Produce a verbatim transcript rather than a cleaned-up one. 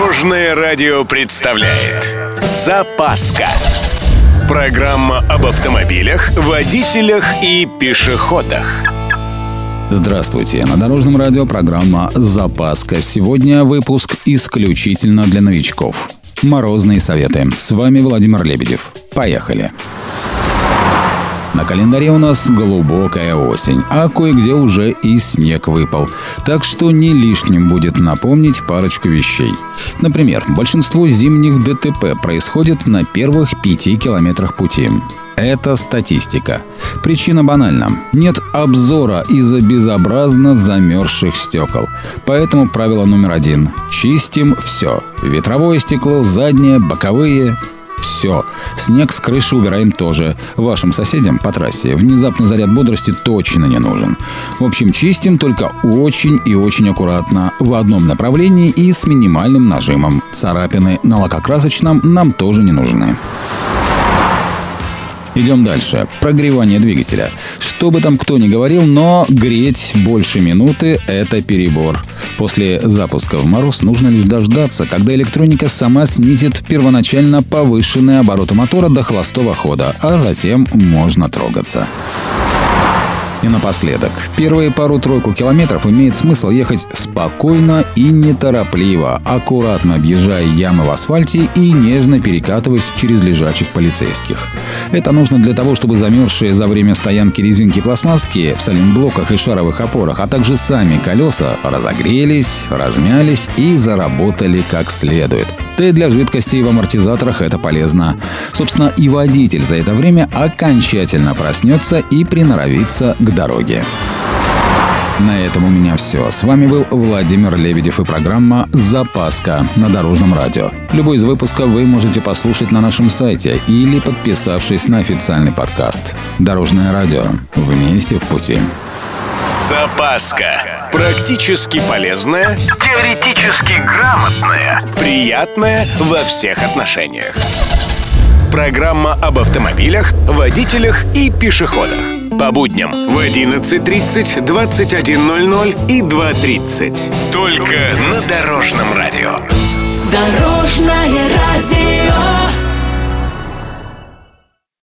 Дорожное радио представляет «Запаска». Программа об автомобилях, водителях и пешеходах. Здравствуйте, на Дорожном радио программа «Запаска». Сегодня выпуск исключительно для новичков. Морозные советы. С вами Владимир Лебедев. Поехали. На календаре у нас глубокая осень, а кое-где уже и снег выпал. Так что не лишним будет напомнить парочку вещей. Например, большинство зимних ДТП происходит на первых пяти километрах пути. Это статистика. Причина банальна. Нет обзора из-за безобразно замерзших стекол. Поэтому правило номер один. Чистим все. Ветровое стекло, заднее, боковые. Все. Снег с крыши убираем тоже. Вашим соседям по трассе внезапный заряд бодрости точно не нужен. В общем, чистим только очень и очень аккуратно, в одном направлении и с минимальным нажимом. Царапины на лакокрасочном нам тоже не нужны. Идем дальше. Прогревание двигателя. Что бы там кто ни говорил, но греть больше минуты – это перебор. После запуска в мороз нужно лишь дождаться, когда электроника сама снизит первоначально повышенные обороты мотора до холостого хода, а затем можно трогаться. И напоследок, первые пару-тройку километров имеет смысл ехать спокойно и неторопливо, аккуратно объезжая ямы в асфальте и нежно перекатываясь через лежачих полицейских. Это нужно для того, чтобы замерзшие за время стоянки резинки пластмасски в сайлентблоках и шаровых опорах, а также сами колеса разогрелись, размялись и заработали как следует. Да и для жидкостей в амортизаторах это полезно. Собственно, и водитель за это время окончательно проснется и приноровится к дороге. На этом у меня все. С вами был Владимир Лебедев и программа «Запаска» на Дорожном радио. Любой из выпусков вы можете послушать на нашем сайте или подписавшись на официальный подкаст. Дорожное радио. Вместе в пути. Запаска. Практически полезная, теоретически грамотная, приятная во всех отношениях. Программа об автомобилях, водителях и пешеходах. По будням в одиннадцать тридцать, двадцать один ноль ноль и два тридцать. Только на Дорожном радио. Дорожное радио.